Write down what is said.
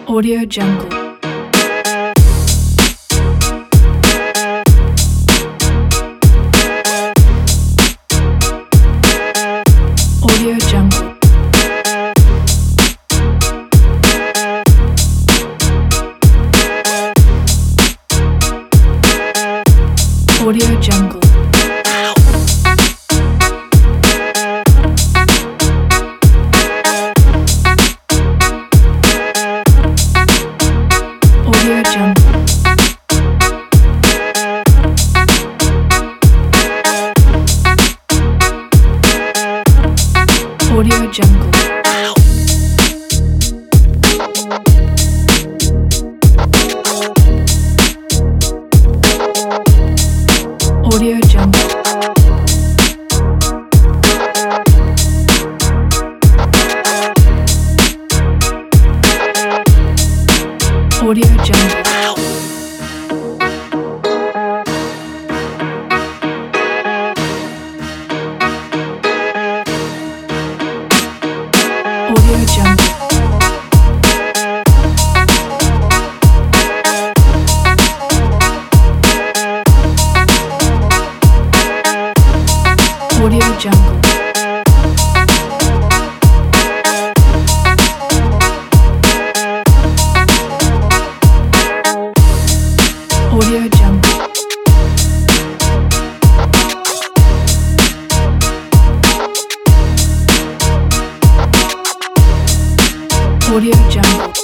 Audio Jungle. Audio Jungle. Audio Jungle. Audio Jungle. Audio Jungle. Audio Jungle. Audio Jungle. Audio Jungle. Audio Jungle. Audio Jungle. Audio Jungle.